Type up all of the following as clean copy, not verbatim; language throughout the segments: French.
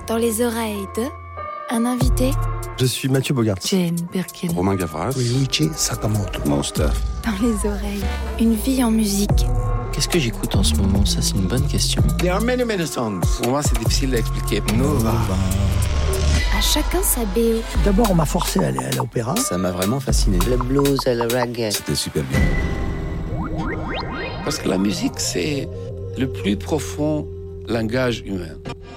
Dans les oreilles de un invité. Je suis Mathieu Bogart. Jane Birkin. Romain Gavras. Luigi Sakamoto. Monster. Dans les oreilles, une vie en musique. Qu'est-ce que j'écoute en ce moment? Ça, c'est une bonne question. There are many songs. Pour moi, c'est difficile d'expliquer. Nova. À chacun sa BO. D'abord, on m'a forcé à aller à l'opéra. Ça m'a vraiment fasciné. Le blues et le reggae. C'était super bien. Parce que la musique, c'est le plus profond langage humain.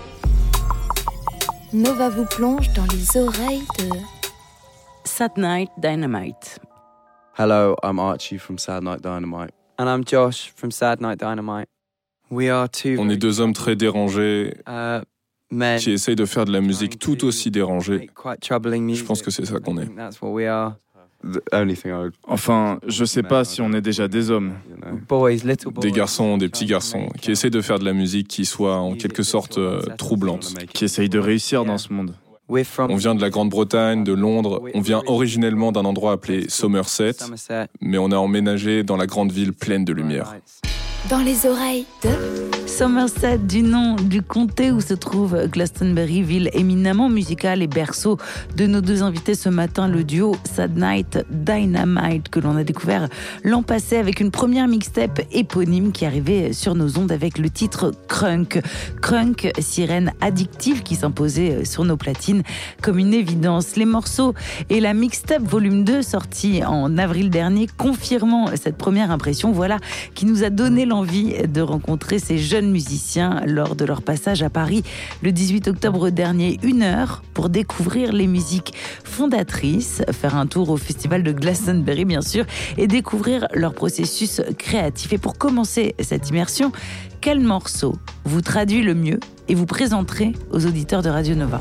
Nova vous plonge dans les oreilles de Sad Night Dynamite. Hello, I'm Archie from Sad Night Dynamite. And I'm Josh from Sad Night Dynamite. We are two. On est deux hommes très dérangés men qui essayent de faire de la musique tout aussi dérangée. quite troubling music. Je pense que c'est ça qu'on est. That's what we are. The only thing I would... Enfin, je sais pas si on est déjà des hommes. Boys, little boys. Des garçons, des petits garçons, qui essayent de faire de la musique qui soit en quelque sorte troublante. Qui essayent de réussir dans ce monde. We're from On vient de la Grande-Bretagne, de Londres. On vient originellement d'un endroit appelé Somerset, Somerset. mais on a emménagé dans la grande ville pleine de lumière. Dans les oreilles de Somerset, du nom du comté où se trouve Glastonbury, ville éminemment musicale et berceau de nos deux invités ce matin, le duo Sad Night Dynamite, que l'on a découvert l'an passé avec une première mixtape éponyme qui arrivait sur nos ondes avec le titre Crunk. Crunk, sirène addictive qui s'imposait sur nos platines comme une évidence. Les morceaux et la mixtape volume 2 sortie en avril dernier, confirmant cette première impression, voilà qui nous a donné l'envie de rencontrer ces jeunes musiciens lors de leur passage à Paris le 18 octobre dernier. 1 heure pour découvrir les musiques fondatrices, faire un tour au festival de Glastonbury bien sûr et découvrir leur processus créatif. Et pour commencer cette immersion, quel morceau vous traduit le mieux et vous présenterez aux auditeurs de Radio Nova?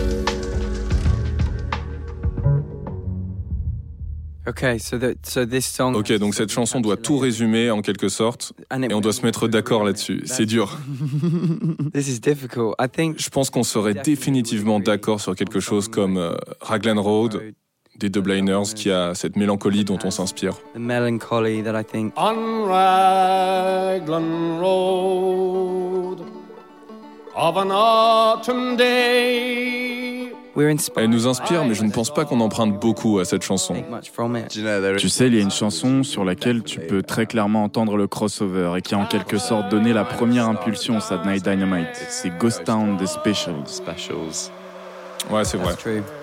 Ok, donc cette chanson doit tout résumer en quelque sorte, et on doit se mettre d'accord là-dessus. C'est dur. Je pense qu'on serait définitivement d'accord sur quelque chose comme Raglan Road des Dubliners, qui a cette mélancolie dont on s'inspire. The melancholy that I think. On Raglan Road of an autumn day. Elle nous inspire, mais je ne pense pas qu'on emprunte beaucoup à cette chanson. Tu sais, il y a une chanson sur laquelle tu peux très clairement entendre le crossover et qui a en quelque sorte donné la première impulsion au Sad Night Dynamite. C'est Ghost Town des Specials. Ouais, c'est vrai.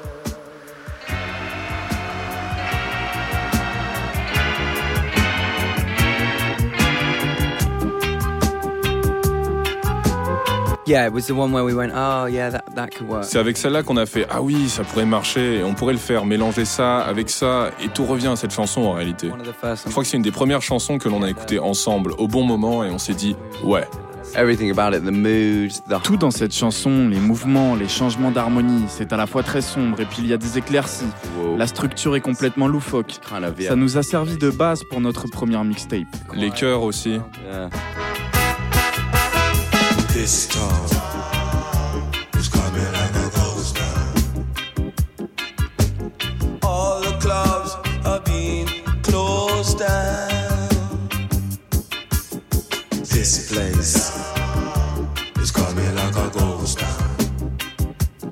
Yeah, it was the one where we went, oh yeah, that could work. C'est avec celle-là qu'on a fait, ah oui, ça pourrait marcher, et on pourrait le faire, mélanger ça avec ça, et tout revient à cette chanson en réalité. Je crois que c'est une des premières chansons que l'on a écoutées ensemble au bon moment, et on s'est dit, ouais. Everything about it, the mood, Tout dans cette chanson, les mouvements, les changements d'harmonie, c'est à la fois très sombre et puis il y a des éclaircies. Wow. La structure est complètement loufoque. Ça nous a servi de base pour notre première mixtape. Les chœurs aussi. Yeah. This town is coming like a ghost town. All the clubs are being closed down. This place is coming like a ghost town.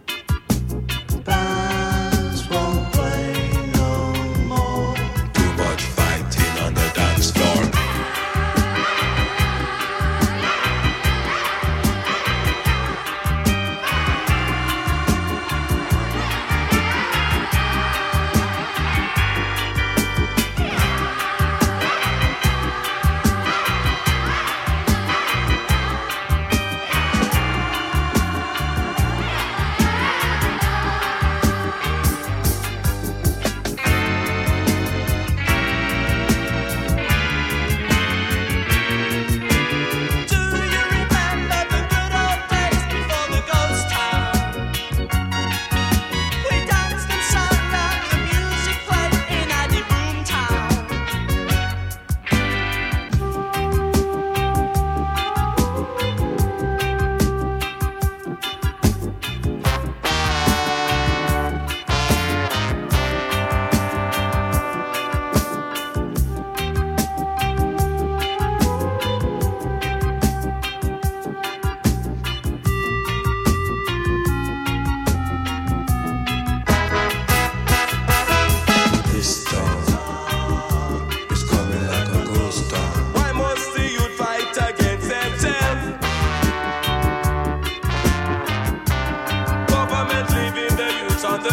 Bands won't play no more. Too much fighting on the dance floor.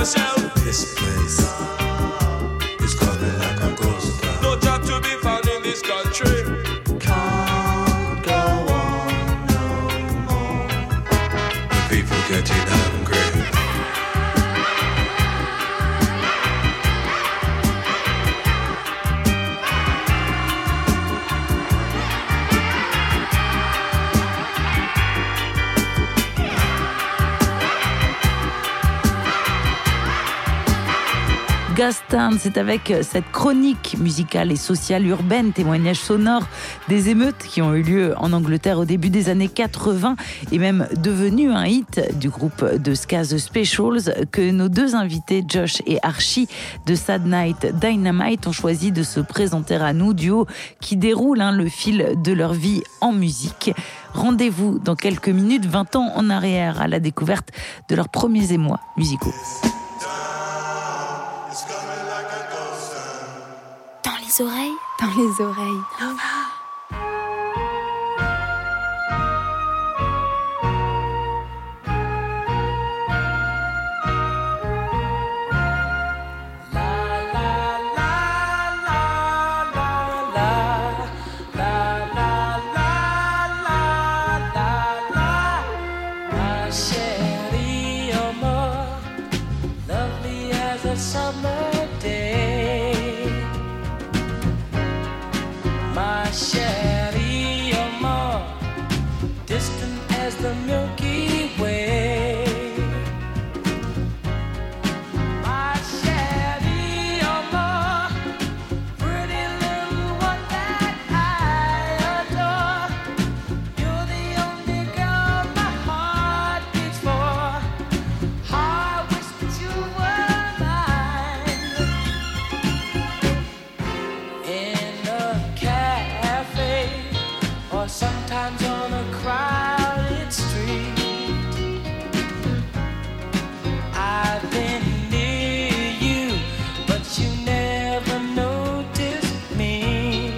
yourself. This place is coming like a ghost town. No job to be found in this country. Can't go on no more. The people getting hungry. Ghost Town, c'est avec cette chronique musicale et sociale urbaine, témoignage sonore des émeutes qui ont eu lieu en Angleterre au début des années 80 et même devenu un hit du groupe de ska The Specials que nos deux invités, Josh et Archie de Sad Night Dynamite, ont choisi de se présenter à nous, duo qui déroule le fil de leur vie en musique. Rendez-vous dans quelques minutes, 20 ans en arrière, à la découverte de leurs premiers émois musicaux. Dans les oreilles. Sometimes on a crowded street, I've been near you, but you never noticed me.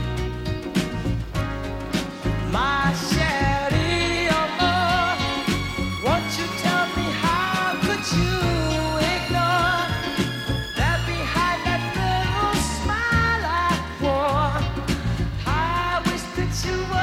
My chérie, oh, won't you tell me how could you ignore that behind that little smile I wore? I wish that you were.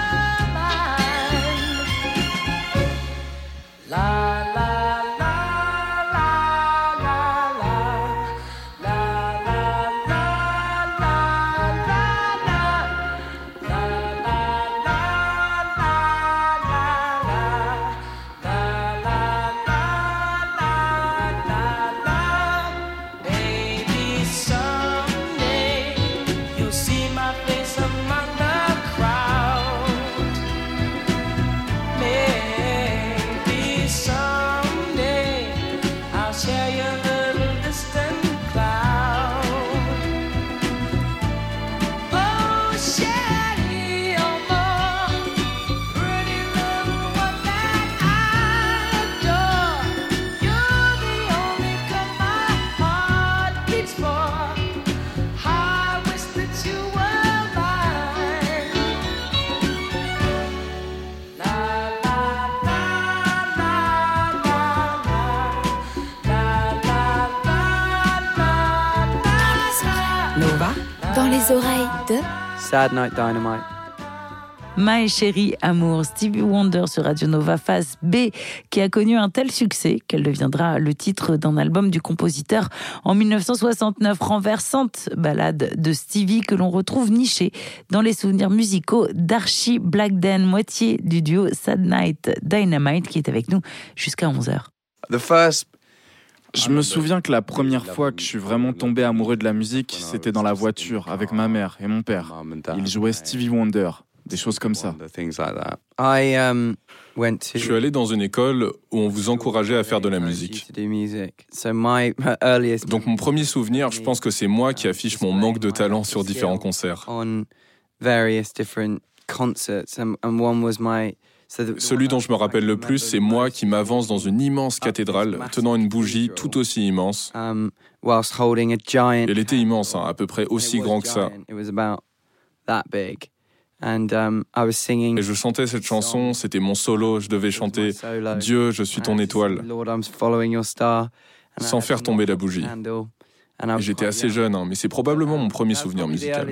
Dans les oreilles de Sad Night Dynamite. My Chérie Amour, Stevie Wonder sur Radio Nova Phase B, qui a connu un tel succès qu'elle deviendra le titre d'un album du compositeur en 1969, renversante ballade de Stevie que l'on retrouve nichée dans les souvenirs musicaux d'Archie Blackden, moitié du duo Sad Night Dynamite, qui est avec nous jusqu'à 11h. Je me souviens que la première fois que je suis vraiment tombé amoureux de la musique, c'était dans la voiture avec ma mère et mon père. Ils jouaient Stevie Wonder, des choses comme ça. Je suis allé dans une école où on vous encourageait à faire de la musique. Donc mon premier souvenir, je pense que c'est moi qui affiche mon manque de talent sur différents concerts. Celui dont je me rappelle le plus, c'est moi qui m'avance dans une immense cathédrale, tenant une bougie tout aussi immense. Elle était immense, à peu près aussi grand que ça. Et je chantais cette chanson, c'était mon solo, je devais chanter « Dieu, je suis ton étoile ». sans faire tomber la bougie. Et j'étais assez jeune, hein, mais c'est probablement mon premier souvenir musical.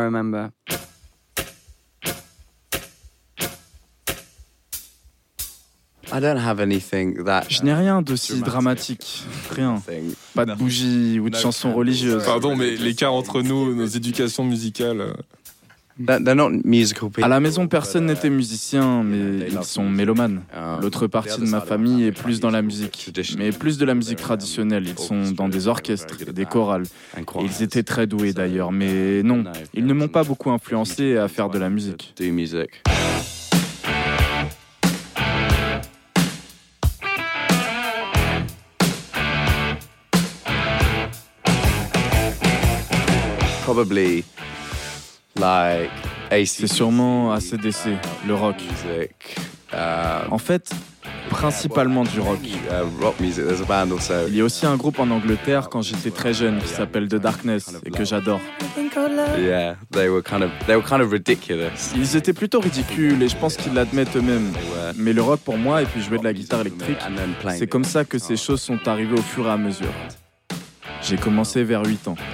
Je n'ai rien d'aussi dramatique, rien. Pas de bougie ou de chansons religieuses. Pardon, mais l'écart entre nous, nos éducations musicales... À la maison, personne n'était musicien, mais ils sont mélomanes. L'autre partie de ma famille est plus dans la musique, mais plus de la musique traditionnelle. Ils sont dans des orchestres, des chorales. Et ils étaient très doués d'ailleurs, mais non, ils ne m'ont pas beaucoup influencé à faire de la musique. C'est sûrement AC/DC, le rock. En fait, principalement du rock. Il y a aussi un groupe en Angleterre quand j'étais très jeune qui s'appelle The Darkness et que j'adore. Ils étaient plutôt ridicules et je pense qu'ils l'admettent eux-mêmes. Mais le rock pour moi et puis jouer de la guitare électrique, c'est comme ça que ces choses sont arrivées au fur et à mesure. J'ai commencé vers 8 ans.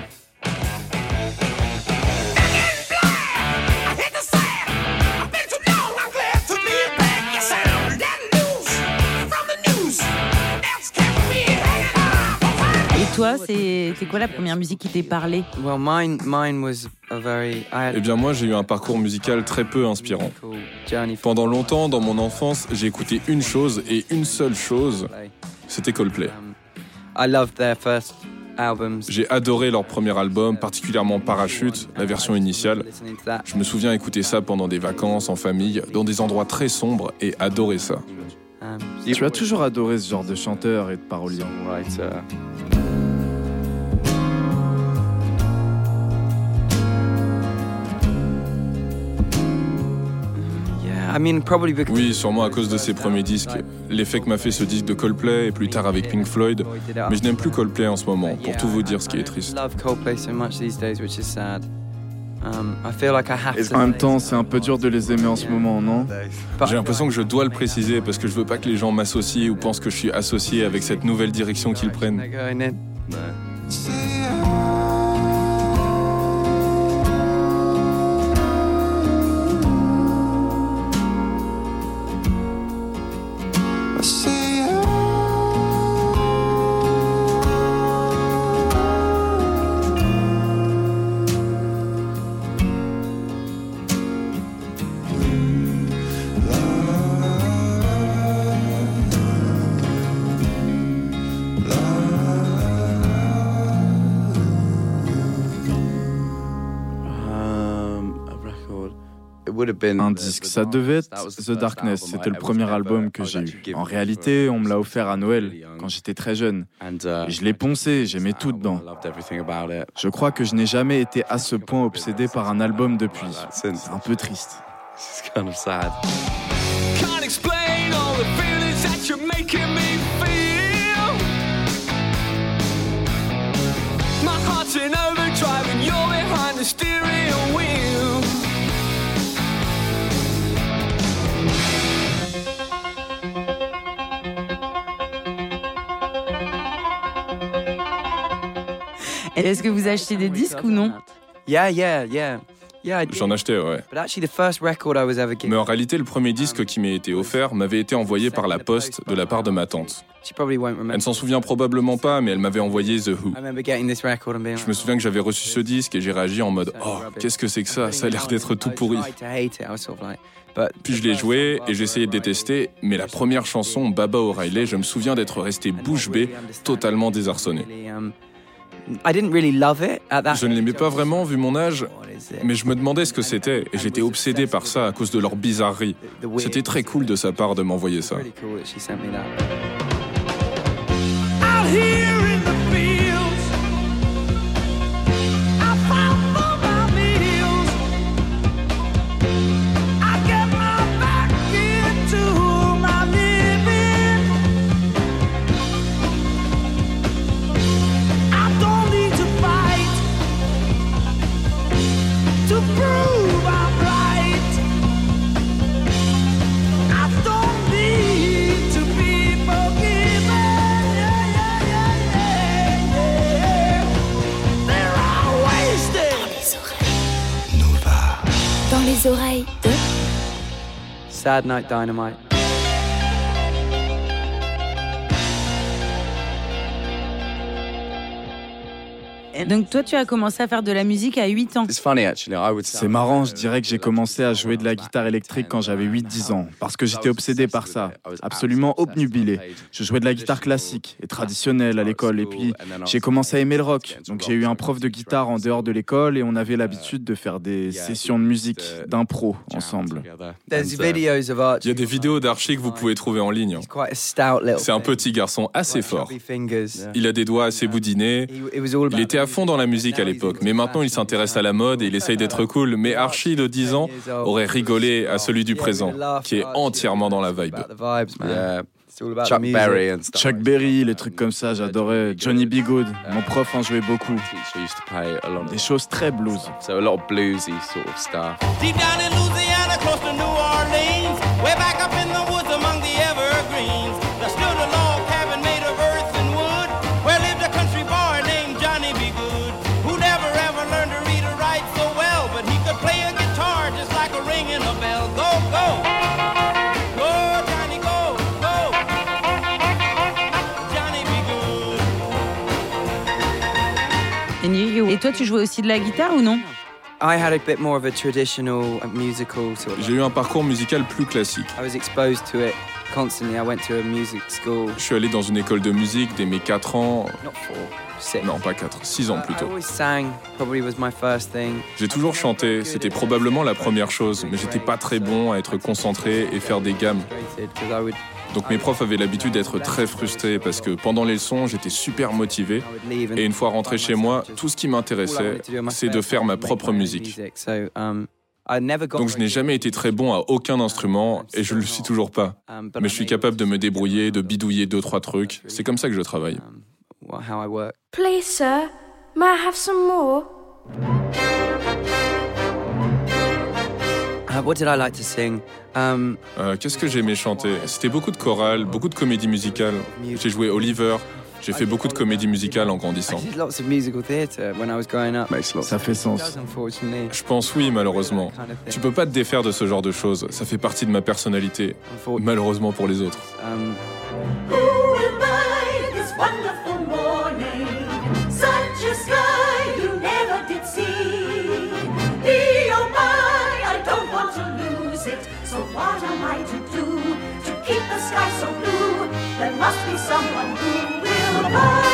Toi, c'est quoi la première musique qui t'est parlé? Eh bien moi, j'ai eu un parcours musical très peu inspirant. Pendant longtemps, dans mon enfance, j'ai écouté une chose et une seule chose, c'était Coldplay. J'ai adoré leur premier album, particulièrement Parachute, la version initiale. Je me souviens écouter ça pendant des vacances, en famille, dans des endroits très sombres et adorer ça. Tu as toujours adoré ce genre de chanteur et de parolier. Oui, sûrement à cause de ses premiers disques. L'effet que m'a fait ce disque de Coldplay et plus tard avec Pink Floyd. Mais je n'aime plus Coldplay en ce moment, pour tout vous dire ce qui est triste. En même temps, c'est un peu dur de les aimer en ce moment, non? J'ai l'impression que je dois le préciser parce que je veux pas que les gens m'associent ou pensent que je suis associé avec cette nouvelle direction qu'ils prennent. Un disque, ça devait être The Darkness, c'était le premier album que j'ai eu. En réalité, on me l'a offert à Noël, quand j'étais très jeune. Et je l'ai poncé, j'aimais tout dedans. Je crois que je n'ai jamais été à ce point obsédé par un album depuis. C'est un peu triste. Est-ce que vous achetez des disques ou non? J'en achetais, ouais. Mais en réalité, le premier disque qui m'a été offert m'avait été envoyé par la poste de la part de ma tante. Elle ne s'en souvient probablement pas, mais elle m'avait envoyé The Who. Je me souviens que j'avais reçu ce disque et j'ai réagi en mode « Oh, qu'est-ce que c'est que ça? Ça a l'air d'être tout pourri. » Puis je l'ai joué et j'ai essayé de détester, mais la première chanson, Baba O'Reilly, je me souviens d'être resté bouche bée, totalement désarçonné. Je ne l'aimais pas vraiment vu mon âge, mais je me demandais ce que c'était et j'étais obsédé par ça à cause de leur bizarrerie. C'était très cool de sa part de m'envoyer ça. Sad Night Dynamite. Donc toi, tu as commencé à faire de la musique à 8 ans. C'est marrant, je dirais que j'ai commencé à jouer de la guitare électrique quand j'avais 8-10 ans, parce que j'étais obsédé par ça, absolument obnubilé. Je jouais de la guitare classique et traditionnelle à l'école, et puis j'ai commencé à aimer le rock. Donc j'ai eu un prof de guitare en dehors de l'école, et on avait l'habitude de faire des sessions de musique, d'impro, ensemble. Il y a des vidéos d'Archie que vous pouvez trouver en ligne. C'est un petit garçon assez fort. Il a des doigts assez boudinés. Il était à fond dans la musique à l'époque, mais maintenant il s'intéresse à la mode et il essaye d'être cool. Mais Archie de 10 ans aurait rigolé à celui du présent, qui est entièrement dans la vibe. Chuck Berry, les trucs comme ça, j'adorais. Johnny B. Good, mon prof en jouait beaucoup. Des choses très blues. So a lot of bluesy sort of stuff. Deep down in Louisiana, close to New Orleans, way back up in the woods among the evergreens, there stood a log cabin made of earth and wood, where lived a country boy named Johnny B. Good, who never ever learned to read or write so well, but he could play a guitar just like a ringing a bell. Go, go! Go, Johnny, go, go! Johnny B. Good. Et toi, tu jouais aussi de la guitare ou non? I had a bit more of a traditional musical sort of. J'ai eu un parcours musical plus classique. I was exposed to it constantly. I went to a music school. Je suis allé dans une école de musique dès mes 4 ans. Not 4, 6. Non, pas 4, 6 ans plutôt. I always sang, probably was my first thing. J'ai toujours chanté, c'était probablement la première chose, mais j'étais pas très bon à être concentré et faire des gammes. Donc mes profs avaient l'habitude d'être très frustrés parce que pendant les leçons, j'étais super motivé. Et une fois rentré chez moi, tout ce qui m'intéressait, c'est de faire ma propre musique. Donc je n'ai jamais été très bon à aucun instrument et je ne le suis toujours pas. Mais je suis capable de me débrouiller, de bidouiller 2-3 trucs. C'est comme ça que je travaille. Please, sir, may I have some more? What did I like to sing? Qu'est-ce que j'aimais chanter? C'était beaucoup de chorales, beaucoup de comédies musicales. J'ai joué Oliver. J'ai fait beaucoup de comédies musicales en grandissant. Ça fait sens. Je pense oui, malheureusement. Tu peux pas te défaire de ce genre de choses. Ça fait partie de ma personnalité. Malheureusement pour les autres. So what am I to do to keep the sky so blue? There must be someone who will buy.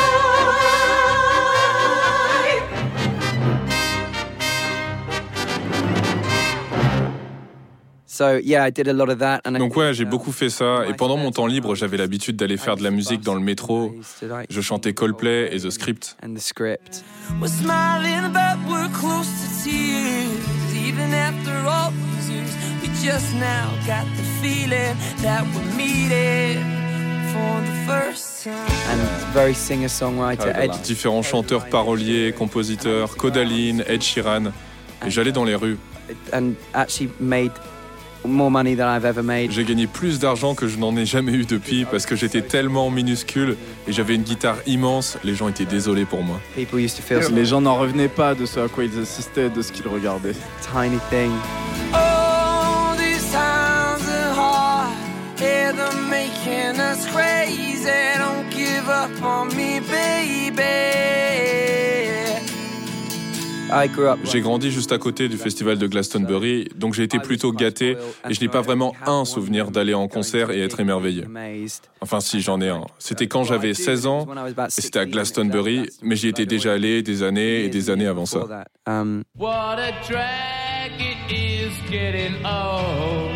So yeah, I did a lot of that. Donc ouais, j'ai beaucoup fait ça. Et pendant mon temps libre, j'avais l'habitude d'aller faire de la musique dans le métro. Je chantais Coldplay et The Script. We're smiling but we're close to tears. Even after all these years, we just now got the feeling that we're meeting for the first time. And very singer-songwriter Ed. Différents chanteurs, paroliers, compositeurs, Kodaline, Ed Sheeran. Et j'allais dans les rues. And actually made more money than I've ever made. J'ai gagné plus d'argent que je n'en ai jamais eu depuis parce que j'étais tellement minuscule et j'avais une guitare immense, les gens étaient désolés pour moi. Les gens n'en revenaient pas de ce à quoi ils assistaient, de ce qu'ils regardaient. Tiny thing. Oh, these times are hard, yeah, they're making us crazy. Don't give up on me, baby. J'ai grandi juste à côté du festival de Glastonbury, donc j'ai été plutôt gâté et je n'ai pas vraiment un souvenir d'aller en concert et être émerveillé. Enfin si, j'en ai un. C'était quand j'avais 16 ans et c'était à Glastonbury, mais j'y étais déjà allé des années et des années avant ça. What a drag it is getting old.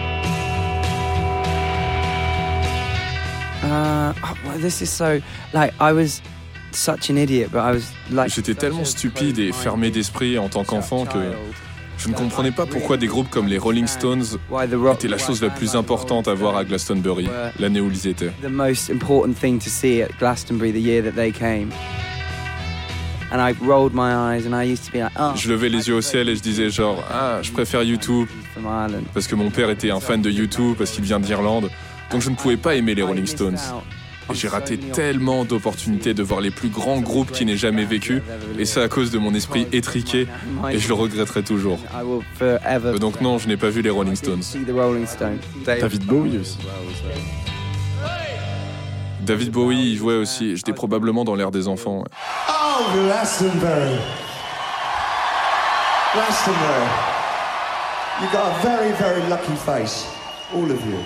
This is so like I was such an idiot, but I was like. J'étais tellement stupide et fermé d'esprit en tant qu'enfant que je ne comprenais pas pourquoi des groupes comme les Rolling Stones étaient la chose la plus importante à voir à Glastonbury, l'année où ils étaient. The most important thing to see at Glastonbury the year that they came. And I rolled my eyes and I used to be like, oh. Je levais les yeux au ciel et je disais genre je préfère U2 parce que mon père était un fan de U2 parce qu'il vient d'Irlande. Donc je ne pouvais pas aimer les Rolling Stones. Et j'ai raté tellement d'opportunités de voir les plus grands groupes qui n'aient jamais vécu, et ça à cause de mon esprit étriqué, et je le regretterai toujours. Donc non, je n'ai pas vu les Rolling Stones. David Bowie aussi. David Bowie, il jouait aussi. J'étais probablement dans l'ère des enfants. Ouais. Oh, Glastonbury. Glastonbury. You got a very, very lucky face, all of you.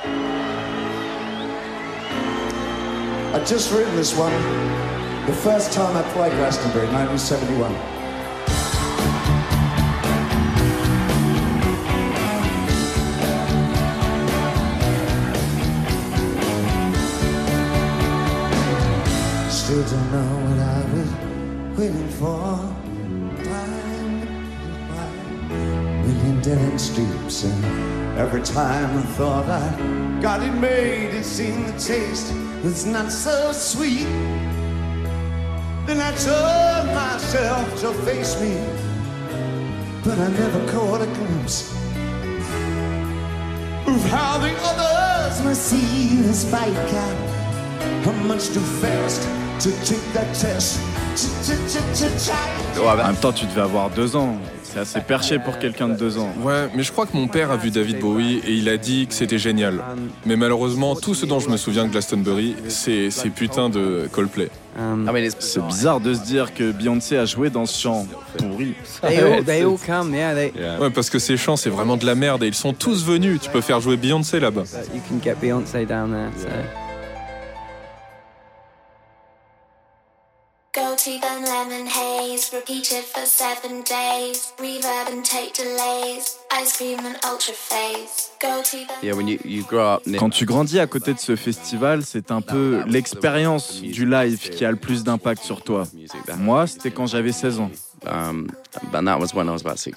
I'd just written this one the first time I played Glastonbury, 1971. Still don't know what I was waiting for. Time million dead end streets, and every time I thought I got it made, it seemed the taste was not so sweet. Then I told myself to face me, but I never caught a glimpse of how the others must see this fight count. I'm much too fast to take that test. En même temps, tu devais avoir 2 ans. C'est assez perché pour quelqu'un de 2 ans. Ouais, mais je crois que mon père a vu David Bowie et il a dit que c'était génial. Mais malheureusement, tout ce dont je me souviens de Glastonbury, c'est ces putains de Coldplay. C'est bizarre de se dire que Beyoncé a joué dans ce chant pourri. Ouais, parce que ces chants, c'est vraiment de la merde et ils sont tous venus. Tu peux faire jouer Beyoncé là-bas. You can get Beyoncé down there, so. Go to the lemon haze, repeat it for 7 days. Reverb and take delays, ice cream and ultra phase. Go to the... Yeah, when you grow up... Quand tu grandis à côté de ce festival, c'est un peu l'expérience du live qui a le plus d'impact sur toi. Moi, c'était quand j'avais 16 ans. And that was when I was about 16.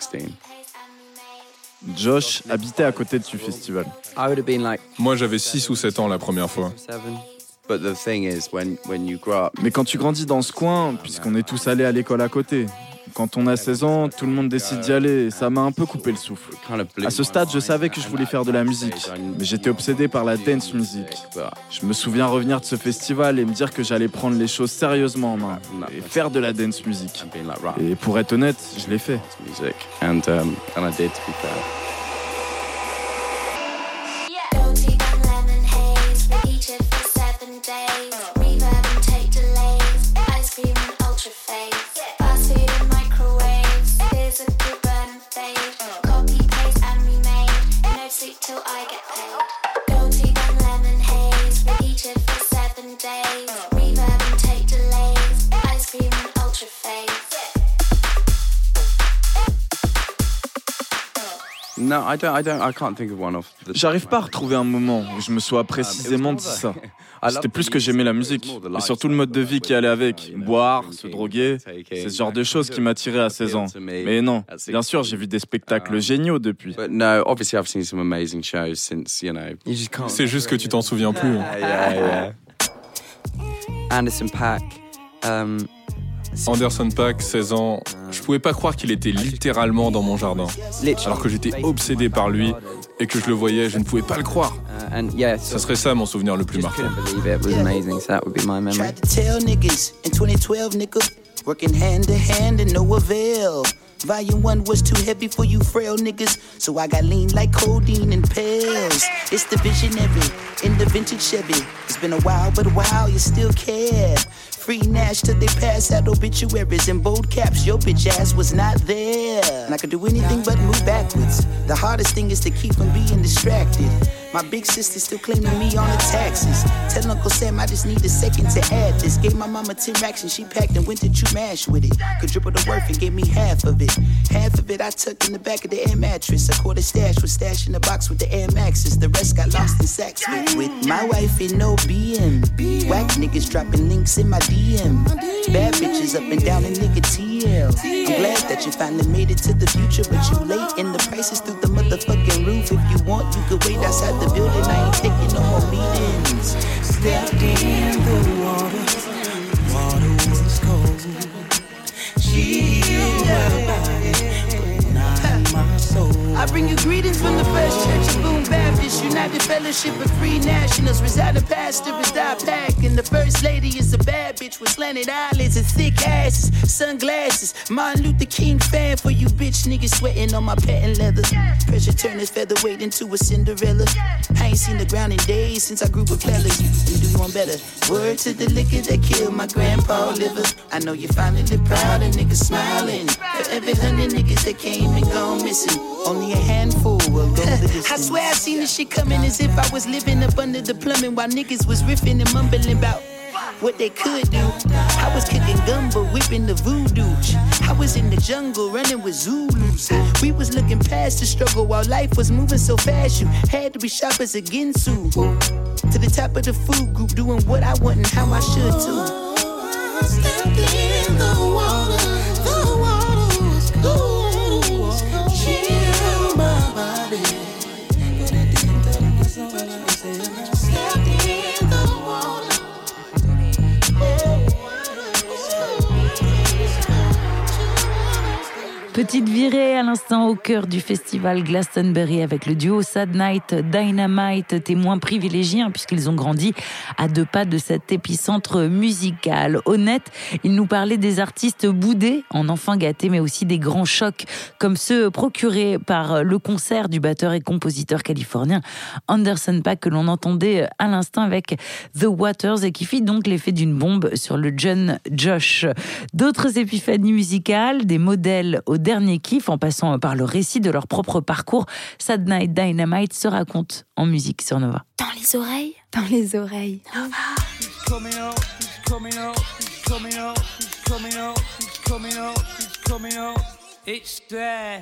Josh habitait à côté de ce festival. Moi, j'avais 6 ou 7 ans la première fois. But the thing is, when you grow up... Mais quand tu grandis dans ce coin, puisqu'on est tous allés à l'école à côté, quand on a 16 ans, tout le monde décide d'y aller et ça m'a un peu coupé le souffle. À ce stade, je savais que je voulais faire de la musique, mais j'étais obsédé par la dance music. Je me souviens revenir de ce festival et me dire que j'allais prendre les choses sérieusement en main et faire de la dance music. Et pour être honnête, je l'ai fait. And I did, to be fair. No, I can't think of one off. J'arrive pas à retrouver un moment où je me sois précisément dit ça. C'était plus que j'aimais la musique, et surtout le mode de vie qui allait avec. Boire, se droguer, c'est ce genre de choses qui m'attiraient à 16 ans. Mais non, bien sûr, j'ai vu des spectacles géniaux depuis. C'est juste que tu t'en souviens plus. Anderson .Paak. Anderson .Paak, 16 ans, je pouvais pas croire qu'il était littéralement dans mon jardin. Alors que j'étais obsédé par lui et que je le voyais, je ne pouvais pas le croire. Ça serait ça mon souvenir le plus marquant. Volume 1 was too heavy for you frail niggas, so I got lean like codeine and pills. It's the visionary in the vintage Chevy. It's been a while, but wow, you still care. Free Nash till they pass out obituaries in bold caps. Your bitch ass was not there. And I could do anything but move backwards. The hardest thing is to keep from being distracted. My big sister still claiming me on the taxes. Tell Uncle Sam I just need a second to add this. Gave my mama 10 racks and she packed and went to True Mash with it. Could triple the worth and gave me half of it. Half of it I tucked in the back of the air mattress. A quarter stash was stashed in the box with the Air Maxes. The rest got lost in sacks with my wife in no BM. Whack niggas dropping links in my DM. Bad bitches up and down in nigga TL. I'm glad that you finally made it to the future, but you late and the prices through the motherfucking roof. If you want, you could wait outside the building. I ain't taking no more meetings. Stepped in the water. The water was cold. She my body, but not my soul. I bring you greetings from the First Church of Boone Baptist, United Fellowship. fellowship of free nationals, residing pastors, I pack. And the first lady is a bad bitch with slanted eyelids and thick asses, sunglasses. Martin Luther King fan for you bitch niggas sweating on my patent leather. Pressure turn his featherweight into a Cinderella. I ain't seen the ground in days since I grew with fellas. You do one better. Word to the liquor that killed my grandpa liver. I know you finally proud and niggas smiling. For every 100 niggas that came and gone missing, only a handful will go the distance. I swear I seen this shit coming as if I was living up under the plumbing while niggas was riffing and mumbling about what they could do. I was kicking gumbo, whipping the voodoo. I was in the jungle running with Zulus. We was looking past the struggle while life was moving so fast. You had to be sharp as a Ginsu. To the top of the food group, doing what I want and how I should too. Step in the water was cool. Chill my body. Petite virée à l'instant au cœur du festival Glastonbury avec le duo Sad Night Dynamite, témoins privilégiés puisqu'ils ont grandi à 2 pas de cet épicentre musical. Honnête, ils nous parlaient des artistes boudés en enfants gâtés, mais aussi des grands chocs comme ceux procurés par le concert du batteur et compositeur californien Anderson .Paak que l'on entendait à l'instant avec The Waters et qui fit donc l'effet d'une bombe sur le jeune Josh. D'autres épiphanies musicales, des modèles au dernier kiff en passant par le récit de leur propre parcours, Sad Night Dynamite se raconte en musique sur Nova. Dans les oreilles, dans les oreilles. Nova. It's there.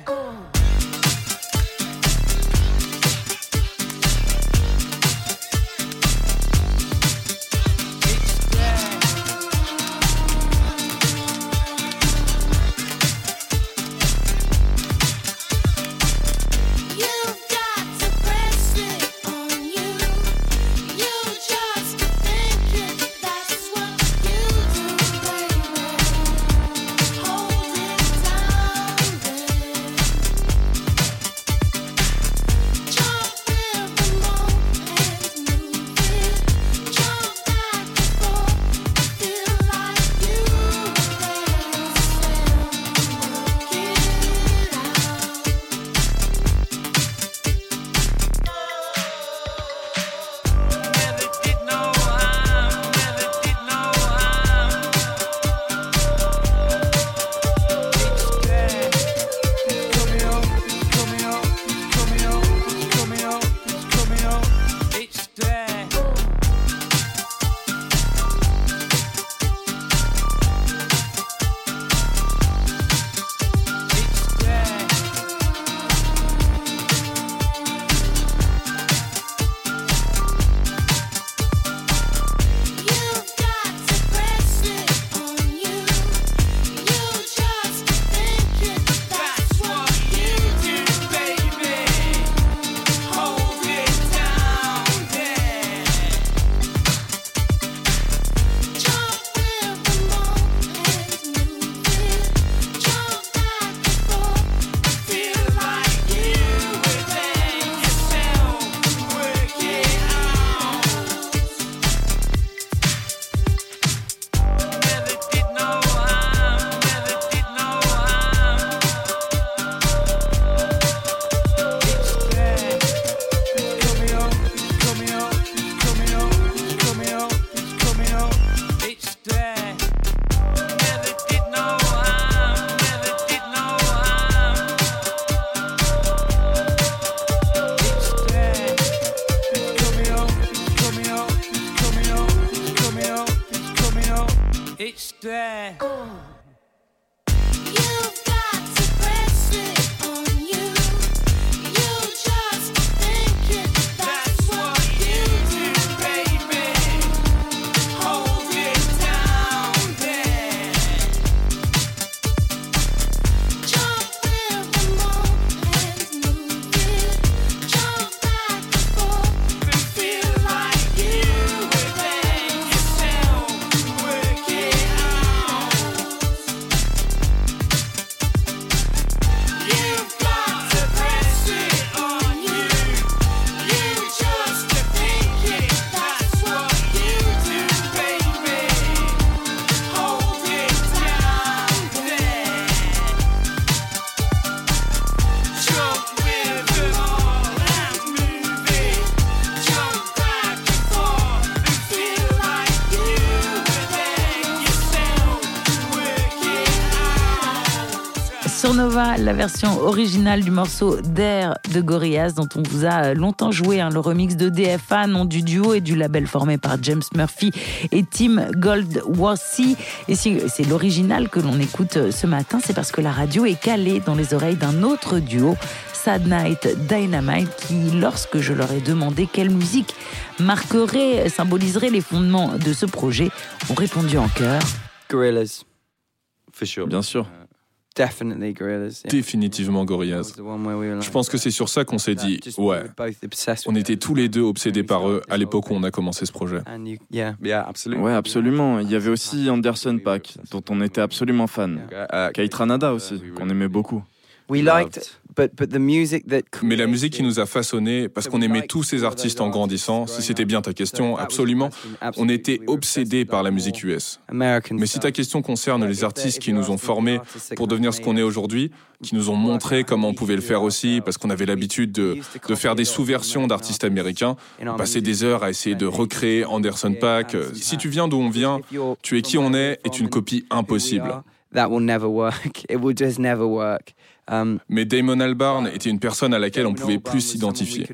Sur Nova, la version originale du morceau Dare de Gorillaz, dont on vous a longtemps joué, le remix de DFA, nom du duo et du label formé par James Murphy et Tim Goldworthy. Et si c'est l'original que l'on écoute ce matin, c'est parce que la radio est calée dans les oreilles d'un autre duo, Sad Night Dynamite, qui, lorsque je leur ai demandé quelle musique marquerait, symboliserait les fondements de ce projet, ont répondu en chœur Gorillaz. For sure. Bien sûr. Definitely Gorillaz. Yeah. Définitivement Gorillaz. Je pense que c'est sur ça qu'on s'est dit, ouais, on était tous les deux obsédés par eux à l'époque où on a commencé ce projet. Ouais, absolument. Il y avait aussi Anderson .Paak, dont on était absolument fan. Keith Ranada aussi, qu'on aimait beaucoup. We liked, but the music that... Mais la musique qui nous a façonnés, parce qu'on aimait tous ces artistes en grandissant, si c'était bien ta question, absolument, on était obsédés par la musique US. Mais si ta question concerne les artistes qui nous ont formés pour devenir ce qu'on est aujourd'hui, qui nous ont montré comment on pouvait le faire aussi, parce qu'on avait l'habitude de faire des sous-versions d'artistes américains, passer des heures à essayer de recréer Anderson .Paak. Si tu viens d'où on vient, tu es qui on est et tu ne copies impossible. That will never work. It will just never work. Mais Damon Albarn était une personne à laquelle on pouvait plus s'identifier.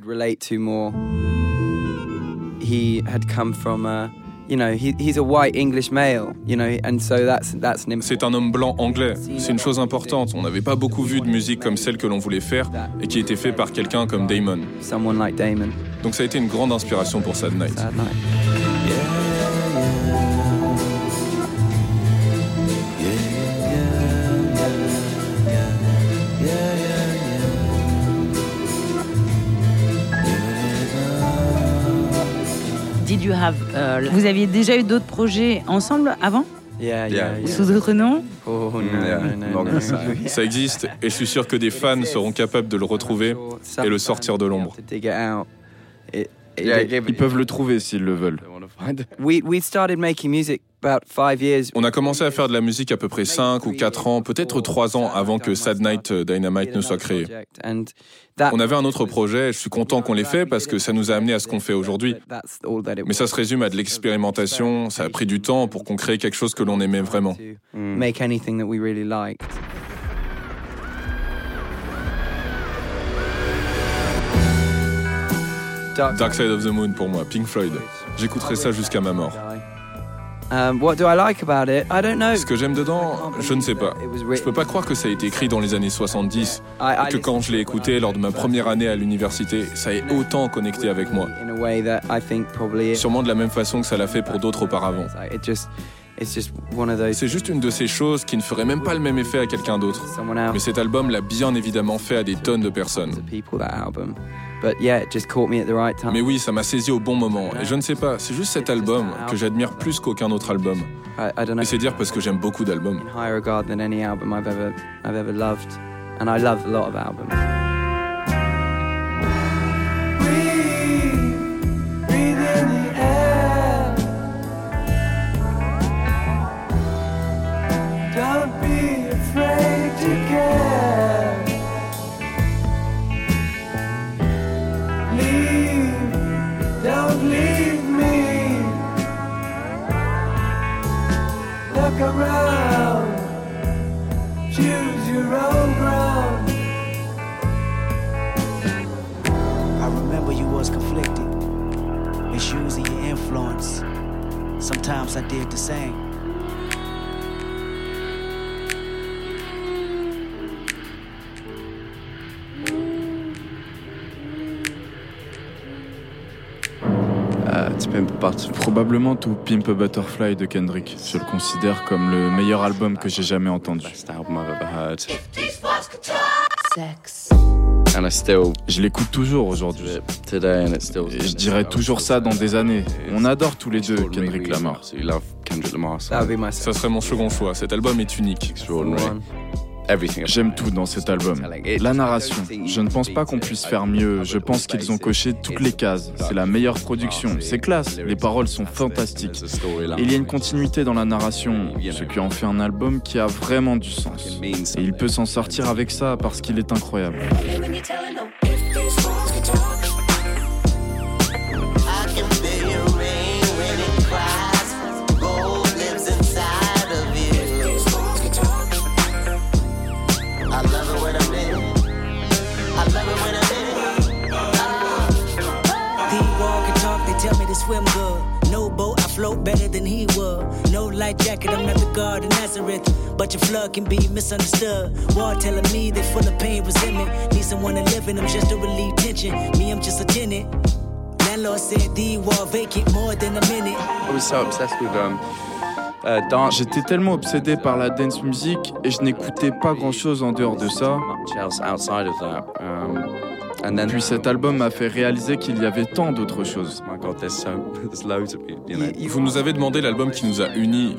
He had come from he's a white English male, and so that's an C'est un homme blanc anglais. C'est une chose importante. On n'avait pas beaucoup vu de musique comme celle que l'on voulait faire et qui était faite par quelqu'un comme Damon. Someone like Damon. Donc ça a été une grande inspiration pour Sad Night. Sad Night. Did you have, vous aviez déjà eu d'autres projets ensemble avant? Sous d'autres noms? Ça existe et je suis sûr que des fans seront capables de le retrouver et le sortir de l'ombre. Ils peuvent le trouver s'ils le veulent. On a commencé à faire de la musique à peu près 5 ou 4 ans, peut-être 3 ans avant que Sad Night Dynamite ne soit créé. On avait un autre projet, je suis content qu'on l'ait fait parce que ça nous a amené à ce qu'on fait aujourd'hui. Mais ça se résume à de l'expérimentation, ça a pris du temps pour qu'on crée quelque chose que l'on aimait vraiment. Dark Side of the Moon pour moi, Pink Floyd. J'écouterai ça jusqu'à ma mort. What do I like about it? I don't know. Ce que j'aime dedans, je ne sais pas. Je peux pas croire que ça a été écrit dans les années 70 et que quand je l'ai écouté lors de ma première année à l'université, ça ait autant connecté avec moi. Sûrement de la même façon que ça l'a fait pour d'autres auparavant. C'est juste une de ces choses qui ne ferait même pas le même effet à quelqu'un d'autre. Mais cet album l'a bien évidemment fait à des tonnes de personnes. Mais oui, ça m'a saisi au bon moment. Et je ne sais pas, c'est juste cet album que j'admire plus qu'aucun autre album. Et c'est dire parce que j'aime beaucoup d'albums. Around, choose your own ground. I remember you was conflicted, misusing your influence. Sometimes I did the same. Probablement tout Pimp a Butterfly de Kendrick. Je le considère comme le meilleur album que j'ai jamais entendu. Je l'écoute toujours aujourd'hui. Et je dirais toujours ça dans des années. On adore tous les deux Kendrick Lamar. Ça serait mon second choix. Cet album est unique. J'aime tout dans cet album. La narration, je ne pense pas qu'on puisse faire mieux. Je pense qu'ils ont coché toutes les cases. C'est la meilleure production. C'est classe. Les paroles sont fantastiques. Et il y a une continuité dans la narration, ce qui en fait un album qui a vraiment du sens. Et il peut s'en sortir avec ça parce qu'il est incroyable. good. No boat, I float better than he would. No light jacket, I'm not the God of Nazareth. But your flood can be misunderstood. War telling me they full of pain, resentment. Need someone to live in them just to relieve tension. Me, I'm just a tenant. Landlord said the wall vacant more than a minute. I was so obsessed with J'étais tellement obsédé par la dance music et je n'écoutais pas grand-chose en dehors de ça. Puis cet album m'a fait réaliser qu'il y avait tant d'autres choses. Vous nous avez demandé l'album qui nous a unis.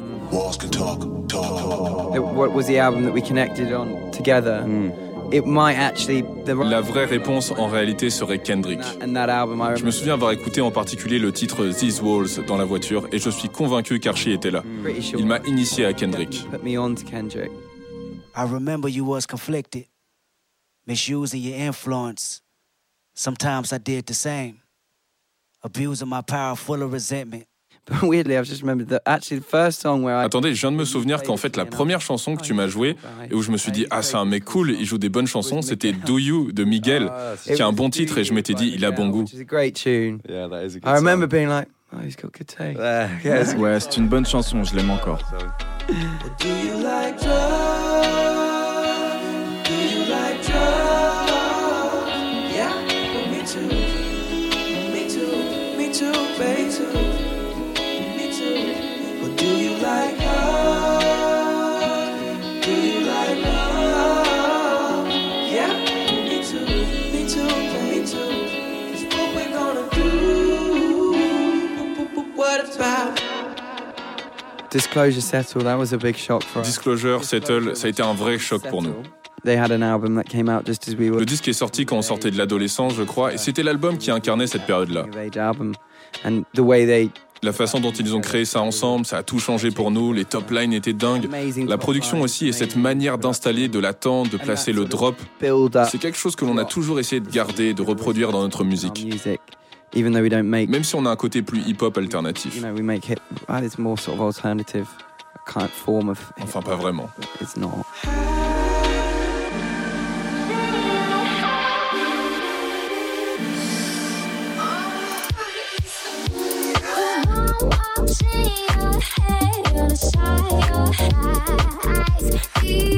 What was the album that we connected on together? It might actually... La vraie réponse en réalité serait Kendrick. Je me souviens avoir écouté en particulier le titre These Walls dans la voiture et je suis convaincu qu'Archie était là. Il m'a initié à Kendrick. I remember you was conflicted, misusing your influence. Sometimes I did the same, abusing my power full of resentment. Weirdly, I've just remembered that actually the first song where I... Attendez, je viens de me souvenir qu'en fait la première chanson que tu m'as jouée et où je me suis dit c'est un mec cool, il joue des bonnes chansons, c'était Do You de Miguel, qui est un bon titre et je m'étais dit il a bon goût. It's a great tune. Yeah, that is a good I remember being like, oh, he's got good taste. Ouais, c'est une bonne chanson, je l'aime encore. Do you like drugs? Do you like drugs? Yeah, me too. Me too. Me too, baby too. Do you like love? Do you like love? Yeah, me too, me too, me too. It's what we're gonna do. What about? Disclosure Settle, that was a big shock for us. Disclosure Settle, ça a été un vrai choc pour nous. They had an album that came out just as we were... Le disque est sorti quand on sortait de l'adolescence, je crois, et c'était l'album qui incarnait cette période-là. And the way they... La façon dont ils ont créé ça ensemble, ça a tout changé pour nous. Les top lines étaient dingues. La production aussi et cette manière d'installer de l'attente, de placer le drop, c'est quelque chose que l'on a toujours essayé de garder, de reproduire dans notre musique. Même si on a un côté plus hip-hop alternatif. Enfin, pas vraiment. See your head, you're the side, your eyes. See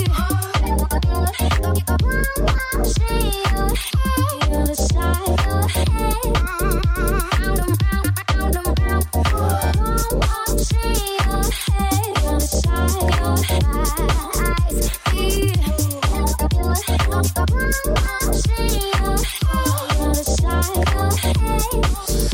your head, you're the side, your head. Round and round, round and round. See your head, you're the side, your eyes. See your head, you're the side, your head.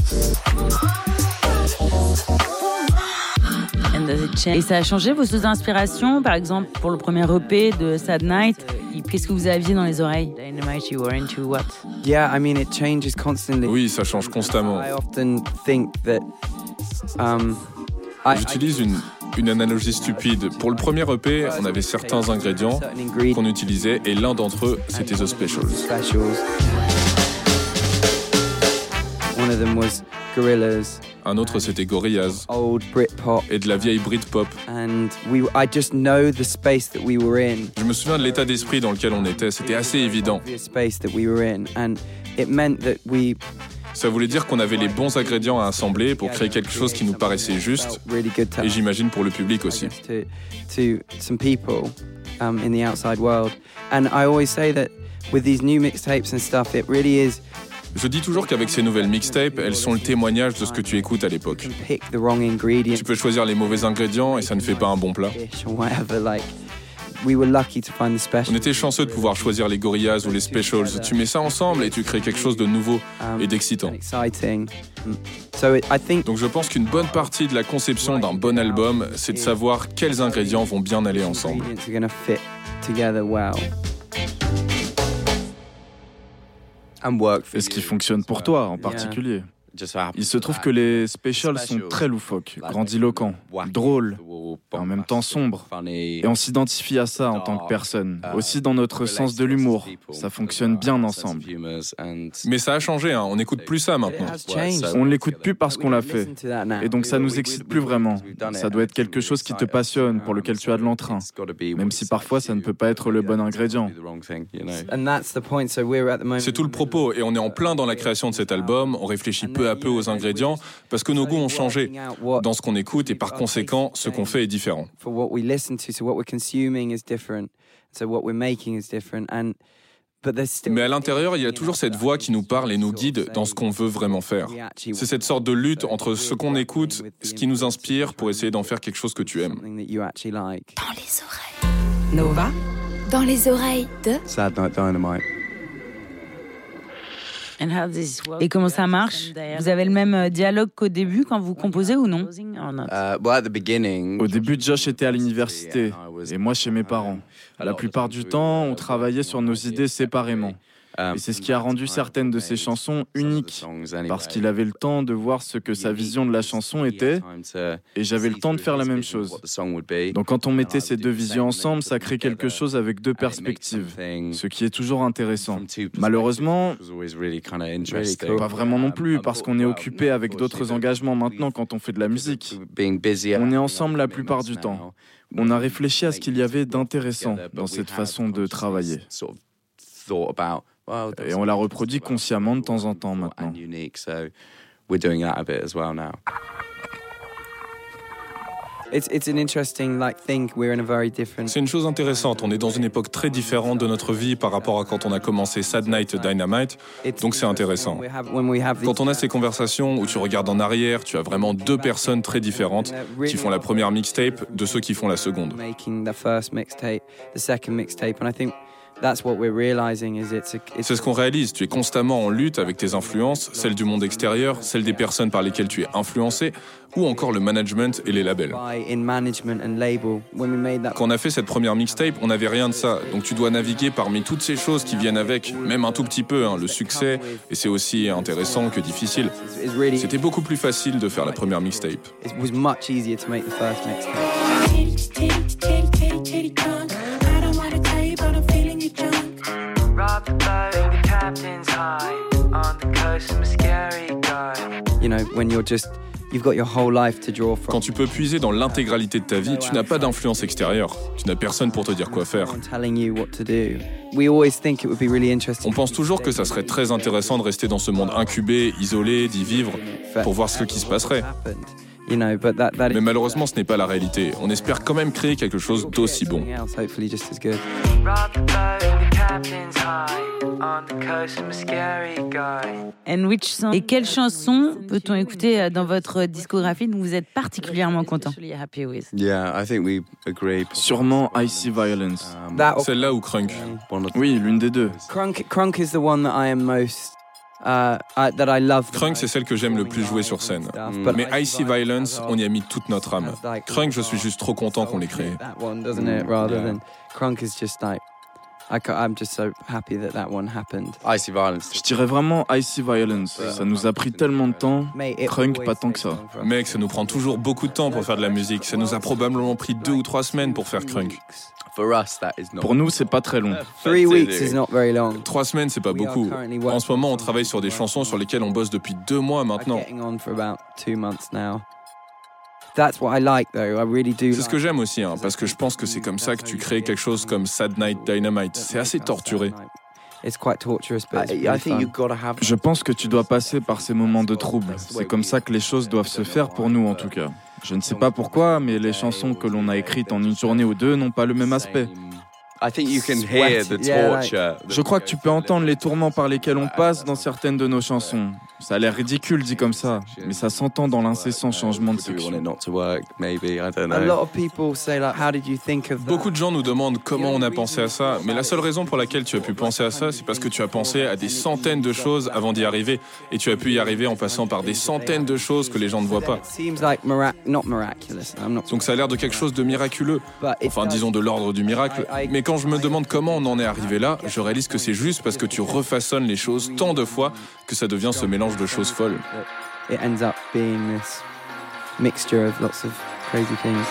Et ça a changé vos sources d'inspiration, par exemple pour le premier EP de Sad Night. Qu'est-ce que vous aviez dans les oreilles? Dynamite, you were into what? Yeah, I mean it changes constantly. Oui, ça change constamment. I often think that j'utilise une analogie stupide. Pour le premier EP, on avait certains ingrédients qu'on utilisait et l'un d'entre eux, c'était The Specials. One of them was Gorillaz. Un autre, c'était Gorillaz. Old Britpop. Et de la vieille Britpop. I just know the space that we were in. Je me souviens de l'état d'esprit dans lequel on était. C'était assez évident. Space that we were in, and it meant that we. Ça voulait dire qu'on avait les bons ingrédients à assembler pour créer quelque chose qui nous paraissait juste. Et j'imagine pour le public aussi. To some people in the outside world, and I always say that with these new mixtapes and stuff, it really is. Je dis toujours qu'avec ces nouvelles mixtapes, elles sont le témoignage de ce que tu écoutes à l'époque. Tu peux choisir les mauvais ingrédients et ça ne fait pas un bon plat. On était chanceux de pouvoir choisir les Gorillaz ou les Specials. Tu mets ça ensemble et tu crées quelque chose de nouveau et d'excitant. Donc je pense qu'une bonne partie de la conception d'un bon album, c'est de savoir quels ingrédients vont bien aller ensemble. Et ce qui fonctionne pour toi en particulier. Il se trouve que les specials sont très loufoques, grandiloquents, drôles, en même temps sombres. Et on s'identifie à ça en tant que personne. Aussi dans notre sens de l'humour. Ça fonctionne bien ensemble. Mais ça a changé, hein. On n'écoute plus ça maintenant. On ne l'écoute plus parce qu'on l'a fait. Et donc ça nous excite plus vraiment. Ça doit être quelque chose qui te passionne, pour lequel tu as de l'entrain. Même si parfois ça ne peut pas être le bon ingrédient. C'est tout le propos. Et on est en plein dans la création de cet album. On réfléchit peu peu à peu aux ingrédients parce que nos goûts ont changé dans ce qu'on écoute et par conséquent, ce qu'on fait est différent. Mais à l'intérieur, il y a toujours cette voix qui nous parle et nous guide dans ce qu'on veut vraiment faire. C'est cette sorte de lutte entre ce qu'on écoute, ce qui nous inspire pour essayer d'en faire quelque chose que tu aimes. Dans les oreilles. Nova. Dans les oreilles de Sad Night Dynamite. Et comment ça marche? Vous avez le même dialogue qu'au début quand vous composez ou non? Au début, Josh était à l'université et moi chez mes parents. La plupart du temps, on travaillait sur nos idées séparément. Et c'est ce qui a rendu certaines de ses chansons uniques, parce qu'il avait le temps de voir ce que sa vision de la chanson était, et j'avais le temps de faire la même chose. Donc quand on mettait ces deux visions ensemble, ça crée quelque chose avec deux perspectives, ce qui est toujours intéressant. Malheureusement, pas vraiment non plus, parce qu'on est occupé avec d'autres engagements maintenant quand on fait de la musique. On est ensemble la plupart du temps. On a réfléchi à ce qu'il y avait d'intéressant dans cette façon de travailler. Et on la reproduit consciemment de temps en temps maintenant. C'est une chose intéressante, on est dans une époque très différente de notre vie par rapport à quand on a commencé Sad Night Dynamite, donc c'est intéressant. Quand on a ces conversations où tu regardes en arrière, tu as vraiment deux personnes très différentes qui font la première mixtape de ceux qui font la seconde. C'est ce qu'on réalise, tu es constamment en lutte avec tes influences, celles du monde extérieur, celles des personnes par lesquelles tu es influencé, ou encore le management et les labels. Quand on a fait cette première mixtape, on n'avait rien de ça, donc tu dois naviguer parmi toutes ces choses qui viennent avec, même un tout petit peu, le succès, et c'est aussi intéressant que difficile. C'était beaucoup plus facile de faire la première mixtape. Quand tu peux puiser dans l'intégralité de ta vie, tu n'as pas d'influence extérieure. Tu n'as personne pour te dire quoi faire. On pense toujours que ça serait très intéressant de rester dans ce monde incubé, isolé, d'y vivre, pour voir ce qui se passerait. Mais malheureusement, ce n'est pas la réalité. On espère quand même créer quelque chose d'aussi bon. Et quelle chanson peut-on écouter dans votre discographie dont vous êtes particulièrement content? Sûrement I See Violence. Celle-là ou Crunk? Oui, l'une des deux. Crunk is the one that I am most Crunk, c'est celle que j'aime le plus jouer sur scène. Mais I See Violence, on y a mis toute notre âme. Crunk, je suis juste trop content qu'on l'ait créé. I'm just so happy that one happened. I See Violence. Je dirais vraiment I See Violence. Ça nous a pris tellement de temps. Crunk, pas tant que ça. Mec, ça nous prend toujours beaucoup de temps pour faire de la musique. Ça nous a probablement pris 2 ou 3 semaines pour faire Crunk. Pour nous, c'est pas très long. 3 weeks is not very long. 3 semaines, c'est pas beaucoup. En ce moment, on travaille sur des chansons sur lesquelles on bosse depuis 2 mois maintenant. C'est ce que j'aime aussi, parce que je pense que c'est comme ça que tu crées quelque chose comme Sad Night Dynamite. C'est assez torturé. Je pense que tu dois passer par ces moments de trouble. C'est comme ça que les choses doivent se faire pour nous, en tout cas. Je ne sais pas pourquoi, mais les chansons que l'on a écrites en une journée ou deux n'ont pas le même aspect. Je crois que tu peux entendre les tourments par lesquels on passe dans certaines de nos chansons. Ça a l'air ridicule dit comme ça, mais ça s'entend dans l'incessant changement de section. Beaucoup de gens nous demandent comment on a pensé à ça, mais la seule raison pour laquelle tu as pu penser à ça, c'est parce que tu as pensé à des centaines de choses avant d'y arriver, et tu as pu y arriver en passant par des centaines de choses que les gens ne voient pas. Donc ça a l'air de quelque chose de miraculeux, enfin disons de l'ordre du miracle, mais quand je me demande comment on en est arrivé là, je réalise que c'est juste parce que tu refaçonnes les choses tant de fois que ça devient ce mélange de choses folles. It ends up being this mixture of lots of crazy things.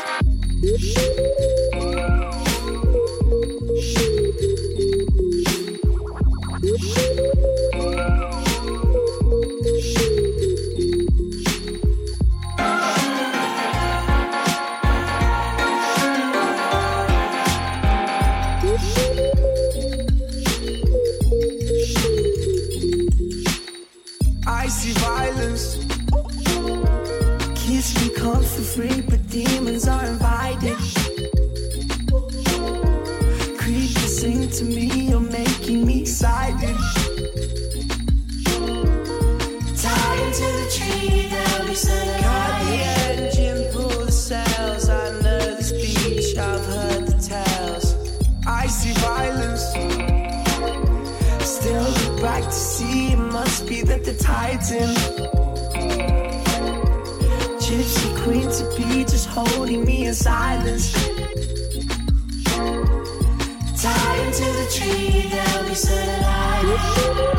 I see violence History comes for free, but demons are invited. Creep and sing to me, you're making me excited. Tied into the tree, there'll be sunlight. Cut the engine, pull the sails. I know this beach, I've heard the tales. I see violence. Still look back to see, it must be that the tide's in. Gypsy queen to be just holding me in silence. Tied into the tree, there'll be sunlight.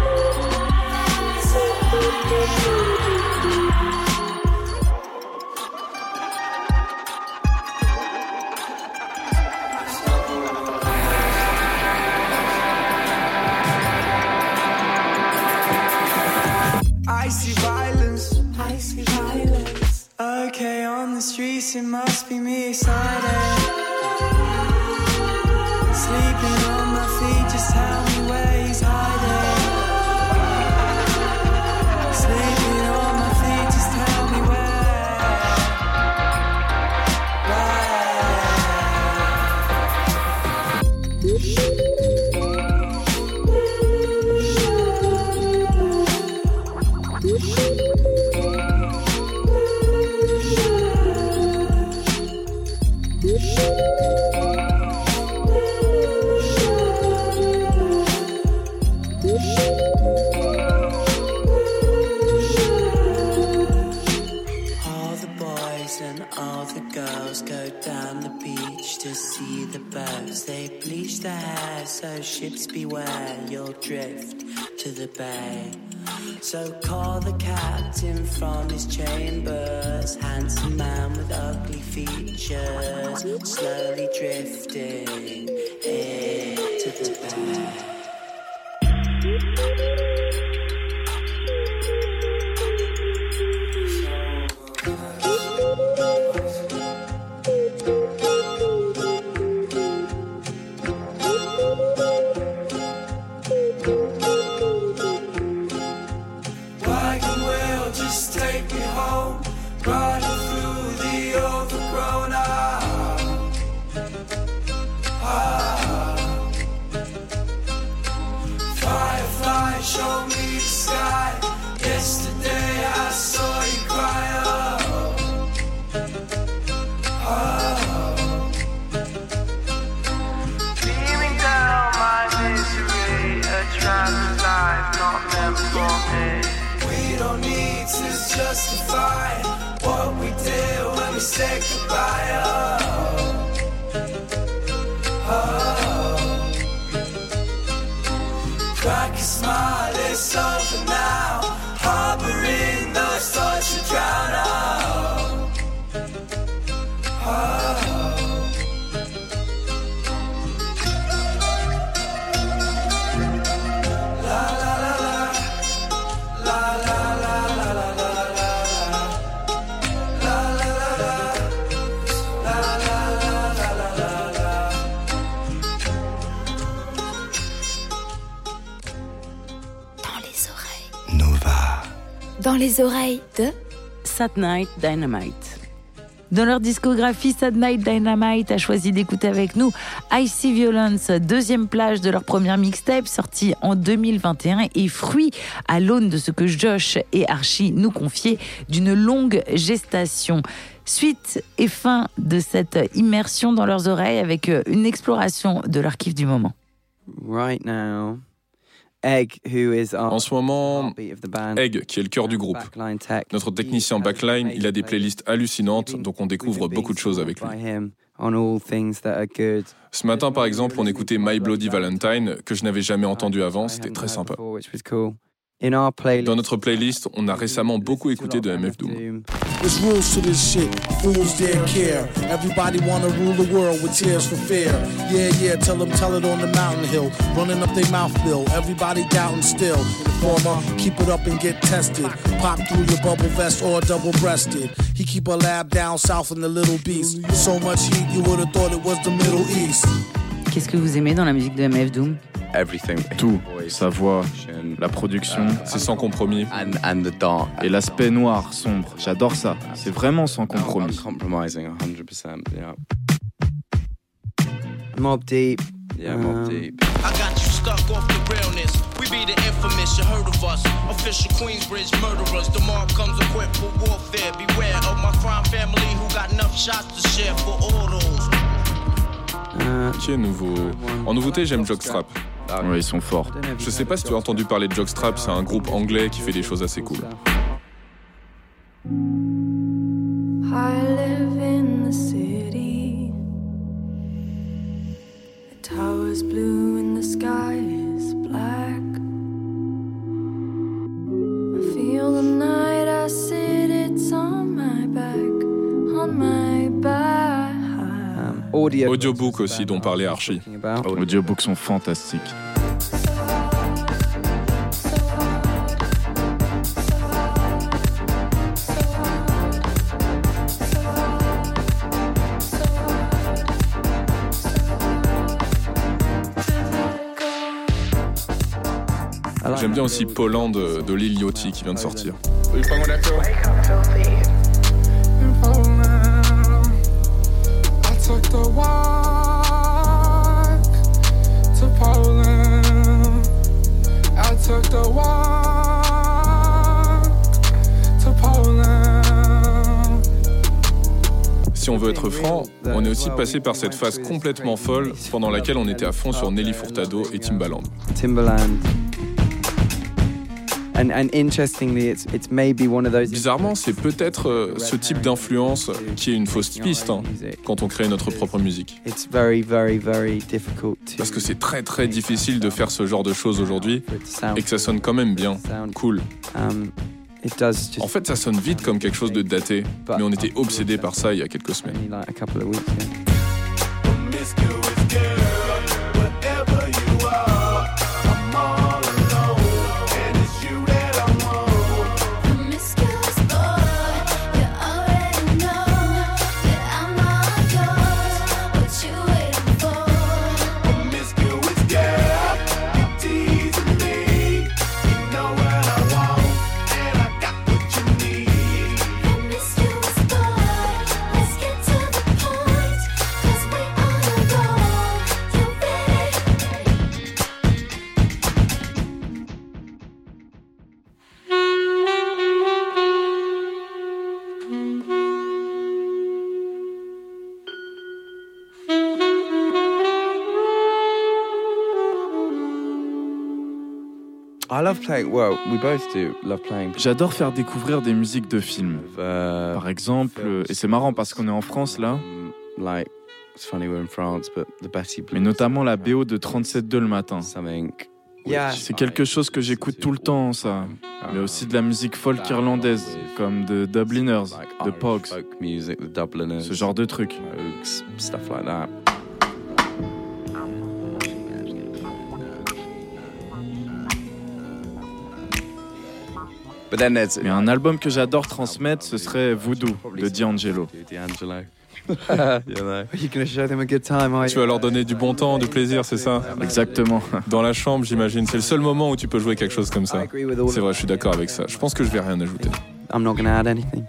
I see violence. I see violence. Okay, on the streets, it must be me excited. Sleeping on my feet, just tell me where he's hiding. Sleeping on my feet, just tell me where. All the boys and all the girls go down the beach to see the birds. They bleach their hair, so ships beware, you'll drift to the bay. So call the captain from his chambers, handsome man with ugly features, slowly drifting into the bay. Wagon wheel, just take me home, riding through the overgrown Firefly, show me the sky. Yesterday I saw you cry. Beaming down my misery, a traveler's life not meant for me. We don't need to justify what we did when we said goodbye. Crack a smile, it's over now. Harboring those thoughts you drown out. Dans les oreilles de Sad Night Dynamite. Dans leur discographie, Sad Night Dynamite a choisi d'écouter avec nous Icy Violence, deuxième plage de leur première mixtape sortie en 2021 et fruit à l'aune de ce que Josh et Archie nous confiaient d'une longue gestation. Suite et fin de cette immersion dans leurs oreilles avec une exploration de leur kiff du moment. Right now. Egg, who is en ce moment, Egg, qui est le cœur du groupe. Notre technicien backline, il a des playlists hallucinantes, donc on découvre beaucoup de choses avec lui. Ce matin, par exemple, on écoutait My Bloody Valentine, que je n'avais jamais entendu avant, c'était très sympa. Dans notre playlist, on a récemment beaucoup écouté de MF Doom. There's rules to this shit, fools dare care. Everybody wanna rule the world with tears for fear. Yeah, tell it on the mountain hill. Running up their mouth bill, everybody doubting still. Informer, keep it up and get tested. Pop through your bubble vest or double-breasted. He keep a lab down south in the Little Beast. So much heat, you would've thought it was the Middle East. Qu'est-ce que vous aimez dans la musique de MF Doom? Everything. Tout. sa voix, la production, c'est sans compromis. Et l'aspect noir, sombre, j'adore ça. C'est vraiment sans compromis. Mobb Deep. Yeah, Mobb Deep. I got you stuck off the realness. We be the infamous, you heard of us. Official Queensbridge murderers. The mark comes equipped for warfare. Beware of my crime family who got enough shots to share for all those. Qui est nouveau? En nouveauté, j'aime Jockstrap. Ouais, ils sont forts. Je sais pas si tu as entendu parler de Jockstrap, c'est un groupe anglais qui fait des choses assez cool. I live in the city. The tower's blue and the sky is black. I feel the night I sit, it's on my back, on my back. Audiobook aussi, dont parlait Archie. Audiobooks sont fantastiques. J'aime bien aussi Poland de Lil Yachty qui vient de sortir. Took the walk to Poland. I took the walk to Poland. Si on veut être franc, on est aussi passé par cette phase complètement folle pendant laquelle on était à fond sur Nelly Furtado et Timbaland. Bizarrement, c'est peut-être ce type d'influence qui est une fausse piste quand on crée notre propre musique. Parce que c'est très très difficile de faire ce genre de choses aujourd'hui et que ça sonne quand même bien, cool. En fait, ça sonne vite comme quelque chose de daté, mais on était obsédés par ça il y a quelques semaines. J'adore faire découvrir des musiques de films. Par exemple, et c'est marrant parce qu'on est en France là, mais notamment la BO de 37.2 le matin. C'est quelque chose que j'écoute tout le temps, ça. Mais aussi de la musique folk irlandaise, comme de Dubliners, de Pogues, ce genre de trucs. Mais un album que j'adore transmettre, ce serait Voodoo de D'Angelo. Tu vas leur donner du bon temps, du plaisir, c'est ça? Exactement. Dans la chambre, j'imagine. C'est le seul moment où tu peux jouer quelque chose comme ça. C'est vrai, je suis d'accord avec ça. Je pense que je vais rien ajouter. I'm not gonna add anything.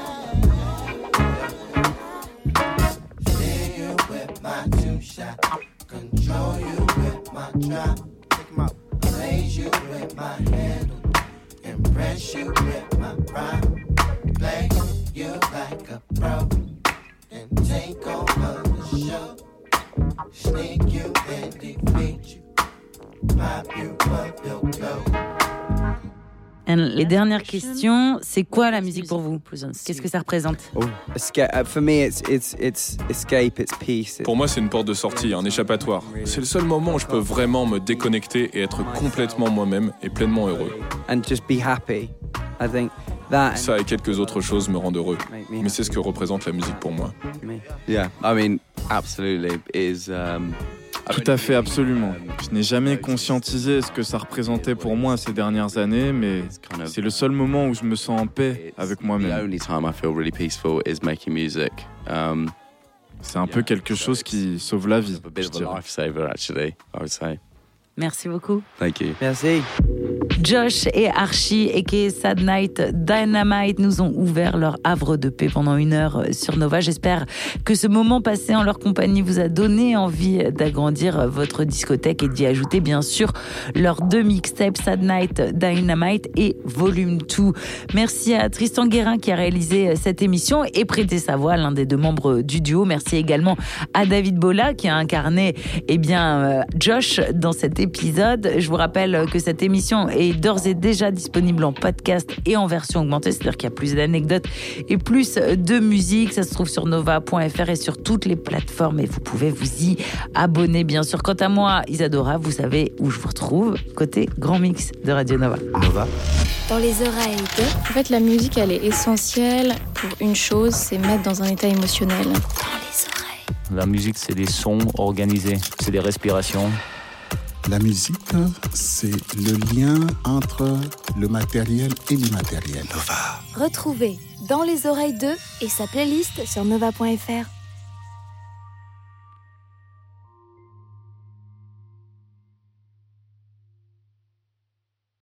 Impress you with my pride, play you like a pro, and take over the show, sneak you and defeat you, pop you up your clothes. Les dernières questions, c'est quoi la musique pour vous? Qu'est-ce que ça représente? For me, it's escape, it's peace. Pour moi, c'est une porte de sortie, un échappatoire. C'est le seul moment où je peux vraiment me déconnecter et être complètement moi-même et pleinement heureux. And just be happy. I think that. Ça et quelques autres choses me rendent heureux. Mais c'est ce que représente la musique pour moi. Yeah, I mean, absolutely is. Tout à fait, absolument. Je n'ai jamais conscientisé ce que ça représentait pour moi ces dernières années, mais c'est le seul moment où je me sens en paix avec moi-même. C'est un peu quelque chose qui sauve la vie, je dirais. Merci beaucoup. Thank you. Merci. Josh et Archie, aka Sad Night Dynamite, nous ont ouvert leur havre de paix pendant 1 heure sur Nova. J'espère que ce moment passé en leur compagnie vous a donné envie d'agrandir votre discothèque et d'y ajouter bien sûr leurs 2 mixtapes, Sad Night Dynamite et Volume 2. Merci à Tristan Guérin qui a réalisé cette émission et prêté sa voix à l'un des 2 membres du duo. Merci également à David Bolla qui a incarné Josh dans cet épisode. Je vous rappelle que cette émission est d'ores et déjà disponible en podcast et en version augmentée, c'est-à-dire qu'il y a plus d'anecdotes et plus de musique. Ça se trouve sur nova.fr et sur toutes les plateformes et vous pouvez vous y abonner bien sûr. Quant à moi, Isadora, vous savez où je vous retrouve, côté Grand Mix de Radio Nova. Nova. Dans les oreilles de... En fait, la musique, elle est essentielle pour une chose, c'est mettre dans un état émotionnel. Dans les oreilles. La musique, c'est des sons organisés, c'est des respirations. La musique, c'est le lien entre le matériel et l'immatériel. Retrouvez Dans les oreilles 2 et sa playlist sur nova.fr.